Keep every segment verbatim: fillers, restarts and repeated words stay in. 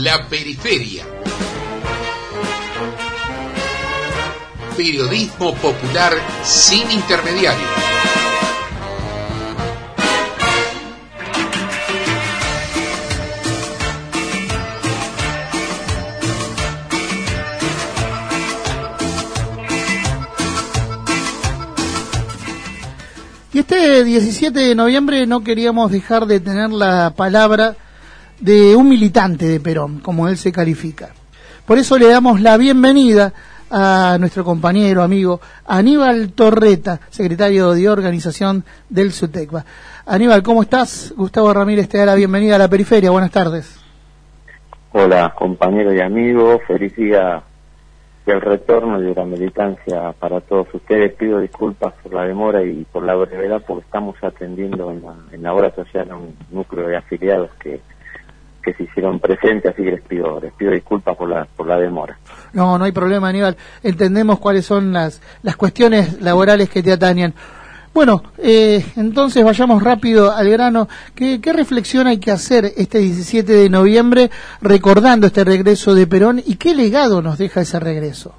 La Periferia. Periodismo popular sin intermediarios. Y este diecisiete de noviembre no queríamos dejar de tener la palabra de un militante de Perón, como él se califica. Por eso le damos la bienvenida a nuestro compañero, amigo, Aníbal Torreta, secretario de organización del SUTECBA. Aníbal, ¿cómo estás? Gustavo Ramírez te da la bienvenida a La Periferia. Buenas tardes. Hola, compañero y amigo. Feliz día del retorno y de la militancia para todos ustedes. Pido disculpas por la demora y por la brevedad, porque estamos atendiendo en la, en la obra social a un núcleo de afiliados que que se hicieron presentes, así que les pido, les pido disculpas por la por la demora. No, no hay problema, Aníbal. Entendemos cuáles son las las cuestiones laborales que te atañen. Bueno, eh, entonces vayamos rápido al grano. ¿Qué, ¿Qué reflexión hay que hacer este diecisiete de noviembre recordando este regreso de Perón y qué legado nos deja ese regreso?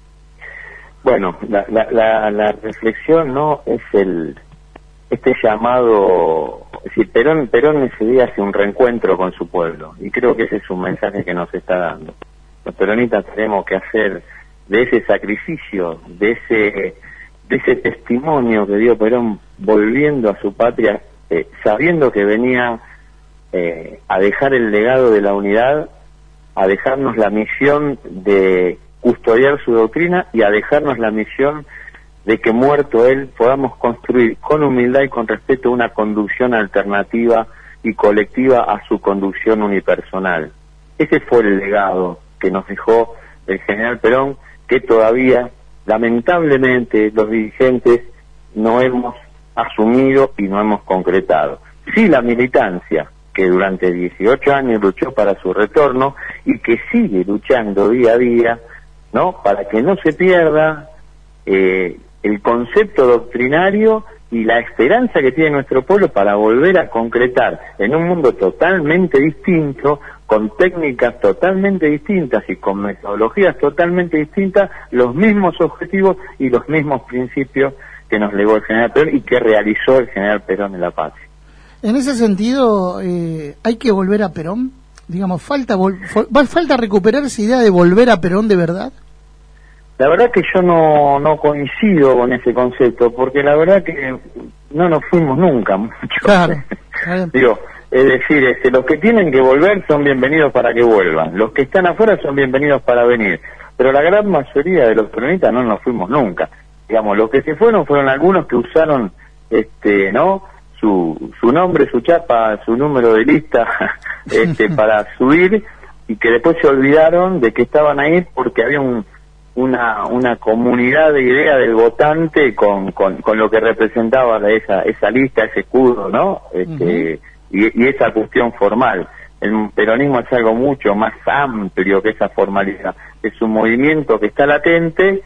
Bueno, la, la, la, la reflexión no es el este llamado, es decir, Perón, Perón ese día hace un reencuentro con su pueblo y creo que ese es un mensaje que nos está dando. Los peronistas tenemos que hacer de ese sacrificio, de ese de ese testimonio que dio Perón volviendo a su patria, eh, sabiendo que venía eh, a dejar el legado de la unidad, a dejarnos la misión de custodiar su doctrina y a dejarnos la misión de que muerto él podamos construir con humildad y con respeto una conducción alternativa y colectiva a su conducción unipersonal. Ese fue el legado que nos dejó el general Perón, que todavía lamentablemente los dirigentes no hemos asumido y no hemos concretado. Sí, la militancia, que durante dieciocho años luchó para su retorno y que sigue luchando día a día, ¿no?, para que no se pierda eh, el concepto doctrinario y la esperanza que tiene nuestro pueblo para volver a concretar en un mundo totalmente distinto, con técnicas totalmente distintas y con metodologías totalmente distintas, los mismos objetivos y los mismos principios que nos legó el general Perón y que realizó el general Perón en la patria. En ese sentido, eh, ¿hay que volver a Perón? Digamos, ¿falta, vol- ¿falta recuperar esa idea de volver a Perón de verdad? La verdad que yo no, no coincido con ese concepto, porque la verdad que no nos fuimos nunca mucho. Claro. Digo, es decir, este, los que tienen que volver son bienvenidos para que vuelvan, los que están afuera son bienvenidos para venir, pero la gran mayoría de los peronistas no nos fuimos nunca. Digamos, los que se fueron fueron algunos que usaron, este, ¿no?, su, su nombre, su chapa, su número de lista, este, para subir, y que después se olvidaron de que estaban ahí porque había un una una comunidad de idea del votante con, con, con lo que representaba esa esa lista, ese escudo, ¿no? Este, uh-huh. y, y esa cuestión formal. El peronismo es algo mucho más amplio que esa formalidad. Es un movimiento que está latente,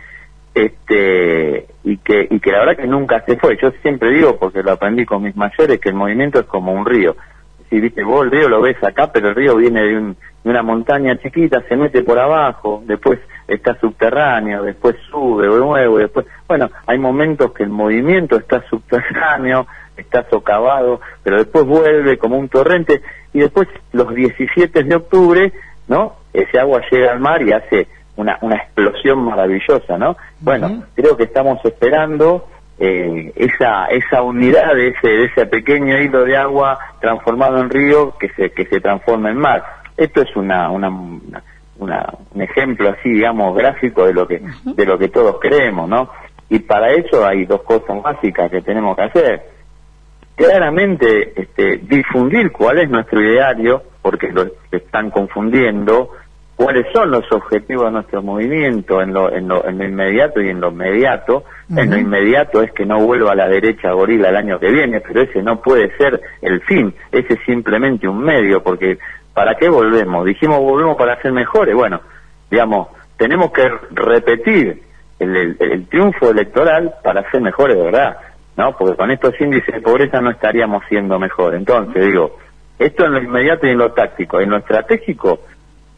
este y que y que la verdad que nunca se fue. Yo siempre digo, porque lo aprendí con mis mayores, que el movimiento es como un río. Si viste, vos el río lo ves acá, pero el río viene de, un, de una montaña chiquita, se mete por abajo, después está subterráneo, después sube de nuevo, después, bueno, hay momentos que el movimiento está subterráneo, está socavado, pero después vuelve como un torrente, y después los diecisiete de octubre, ¿no?, ese agua llega al mar y hace una, una explosión maravillosa, ¿no? Bueno, uh-huh. creo que estamos esperando eh, esa esa unidad de ese de ese pequeño hilo de agua transformado en río que se que se transforma en mar. Esto es una una, una Una, un ejemplo así, digamos, gráfico de lo que uh-huh. de lo que todos queremos, ¿no? Y para eso hay dos cosas básicas que tenemos que hacer. Claramente, este, difundir cuál es nuestro ideario, porque lo están confundiendo, cuáles son los objetivos de nuestro movimiento en lo, en lo, en lo inmediato y en lo inmediato. Uh-huh. En lo inmediato es que no vuelva a la derecha gorila el año que viene, pero ese no puede ser el fin, ese es simplemente un medio, porque ¿para qué volvemos? Dijimos volvemos para ser mejores. Bueno, digamos, tenemos que repetir el, el, el triunfo electoral para ser mejores de verdad, ¿no? Porque con estos índices de pobreza no estaríamos siendo mejores. Entonces, digo, esto en lo inmediato y en lo táctico. En lo estratégico,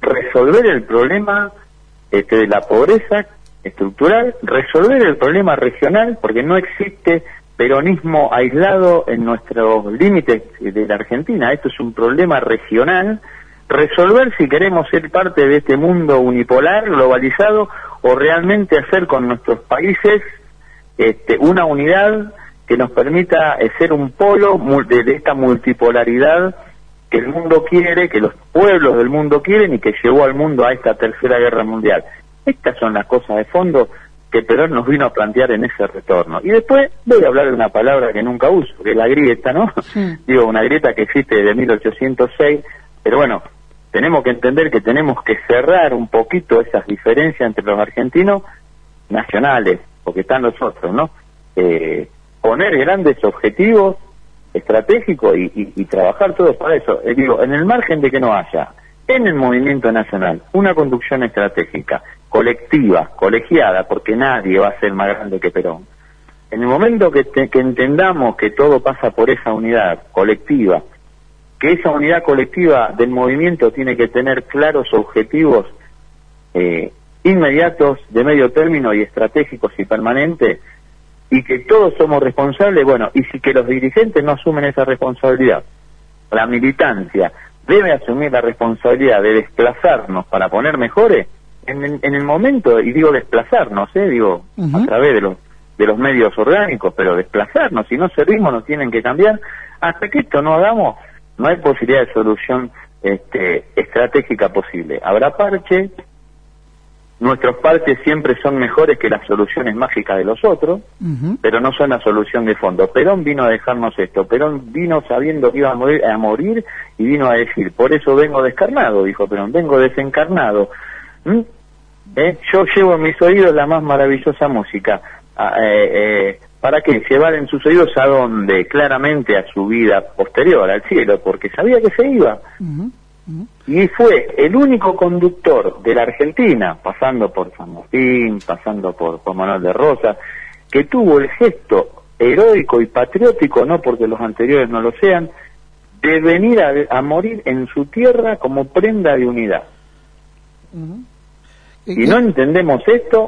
resolver el problema este, de la pobreza estructural, resolver el problema regional, porque no existe peronismo aislado en nuestros límites de la Argentina. Esto es un problema regional. Resolver si queremos ser parte de este mundo unipolar, globalizado, o realmente hacer con nuestros países este, una unidad que nos permita eh, ser un polo de, de esta multipolaridad que el mundo quiere, que los pueblos del mundo quieren y que llevó al mundo a esta tercera guerra mundial. Estas son las cosas de fondo que Perón nos vino a plantear en ese retorno. Y después voy a hablar de una palabra que nunca uso, que es la grieta, ¿no? Sí. Digo, una grieta que existe desde mil ochocientos seis, pero bueno, tenemos que entender que tenemos que cerrar un poquito esas diferencias entre los argentinos nacionales, porque están los otros, ¿no? Eh, poner grandes objetivos estratégicos y, y, y trabajar todos para eso. Eh, digo, en el margen de que no haya en el movimiento nacional una conducción estratégica, colectiva, colegiada, porque nadie va a ser más grande que Perón. En el momento que, te, que entendamos que todo pasa por esa unidad colectiva, que esa unidad colectiva del movimiento tiene que tener claros objetivos eh, inmediatos, de medio término y estratégicos y permanentes, y que todos somos responsables, bueno, y si que los dirigentes no asumen esa responsabilidad, la militancia debe asumir la responsabilidad de desplazarnos para poner mejores, en, en, en el momento, y digo desplazarnos, eh, digo, uh-huh. a través de los, de los medios orgánicos, pero desplazarnos, si no servimos nos tienen que cambiar, hasta que esto no hagamos, no hay posibilidad de solución este, estratégica posible. Habrá parche, nuestros parches siempre son mejores que las soluciones mágicas de los otros, uh-huh. pero no son la solución de fondo. Perón vino a dejarnos esto, Perón vino sabiendo que iba a morir, a morir y vino a decir, por eso vengo descarnado, dijo Perón, vengo desencarnado. ¿Mm? ¿Eh? Yo llevo en mis oídos la más maravillosa música. Ah, eh, eh, ¿Para qué? Llevar en sus oídos a dónde, claramente a su vida posterior, al cielo, porque sabía que se iba. Uh-huh. Uh-huh. Y fue el único conductor de la Argentina, pasando por San Martín, pasando por Juan Manuel de Rosas, que tuvo el gesto heroico y patriótico, no porque los anteriores no lo sean, de venir a, a morir en su tierra como prenda de unidad. Uh-huh. Y, y no entendemos esto.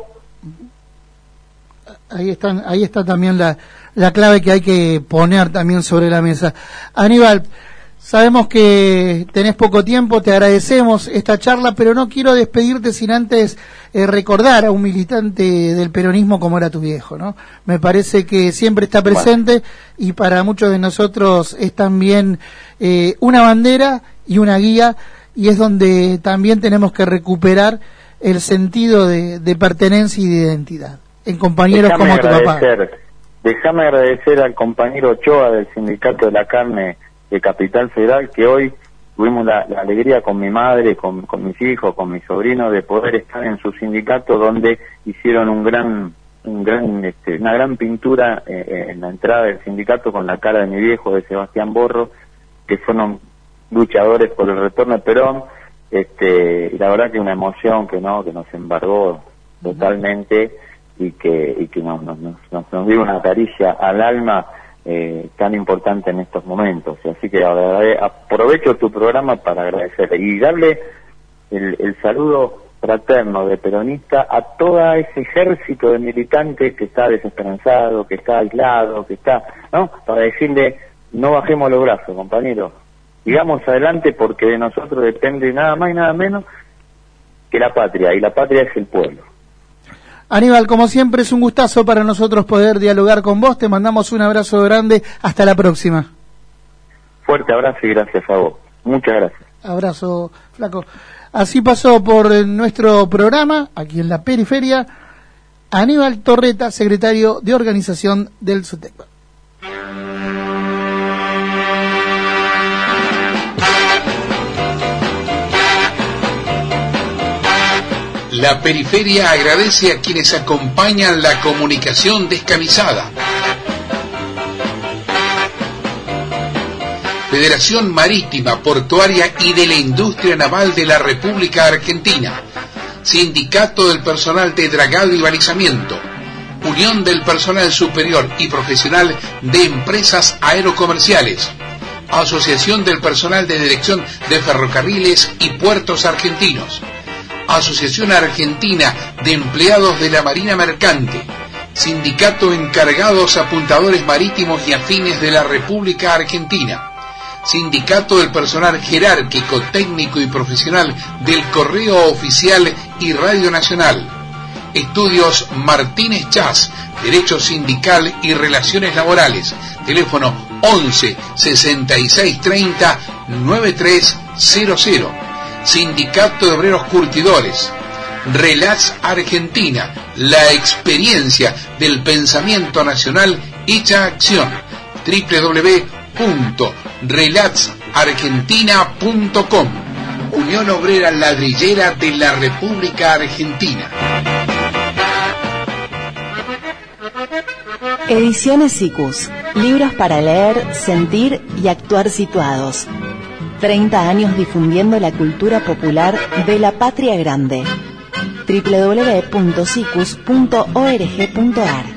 Ahí están, ahí está también la, la clave que hay que poner también sobre la mesa. Aníbal, sabemos que tenés poco tiempo, te agradecemos esta charla, pero no quiero despedirte sin antes eh, recordar a un militante del peronismo como era tu viejo, ¿no? Me parece que siempre está presente y para muchos de nosotros es también eh, una bandera y una guía, y es donde también tenemos que recuperar el sentido de, de pertenencia y de identidad en compañeros déjame como tu papá. Déjame agradecer al compañero Ochoa del Sindicato de la Carne de Capital Federal, que hoy tuvimos la, la alegría con mi madre, con, con mis hijos, con mis sobrinos, de poder estar en su sindicato, donde hicieron un gran, un gran, este, una gran pintura eh, en la entrada del sindicato con la cara de mi viejo, de Sebastián Borro, que fueron luchadores por el retorno de Perón. Este, y la verdad que una emoción que no, que nos embargó totalmente y que, y que nos, nos, nos, nos dio una caricia al alma. Eh, tan importante en estos momentos, así que aprovecho tu programa para agradecerle y darle el, el saludo fraterno de peronista a todo ese ejército de militantes que está desesperanzado, que está aislado, que está, ¿no? Para decirle, no bajemos los brazos, compañeros, sigamos adelante porque de nosotros depende nada más y nada menos que la patria, y la patria es el pueblo. Aníbal, como siempre es un gustazo para nosotros poder dialogar con vos, te mandamos un abrazo grande, hasta la próxima. Fuerte abrazo y gracias a vos, muchas gracias. Abrazo, flaco. Así pasó por nuestro programa, aquí en la periferia, Aníbal Torreta, secretario de organización del SUTECBA. La periferia agradece a quienes acompañan la comunicación descamisada. Federación Marítima, Portuaria y de la Industria Naval de la República Argentina. Sindicato del Personal de Dragado y Balizamiento. Unión del Personal Superior y Profesional de Empresas Aerocomerciales. Asociación del Personal de Dirección de Ferrocarriles y Puertos Argentinos, Asociación Argentina de Empleados de la Marina Mercante, Sindicato Encargados Apuntadores Marítimos y Afines de la República Argentina, Sindicato del Personal Jerárquico, Técnico y Profesional del Correo Oficial y Radio Nacional, Estudios Martínez Chas, Derecho Sindical y Relaciones Laborales, teléfono once sesenta y seis treinta noventa y tres cero cero, Sindicato de Obreros Curtidores, Relats Argentina, la experiencia del pensamiento nacional hecha acción, doble u doble u doble u punto relats argentina punto com, Unión Obrera Ladrillera de la República Argentina. Ediciones Sikus, libros para leer, sentir y actuar situados. treinta años difundiendo la cultura popular de la patria grande. doble u doble u doble u punto sikus punto org punto ar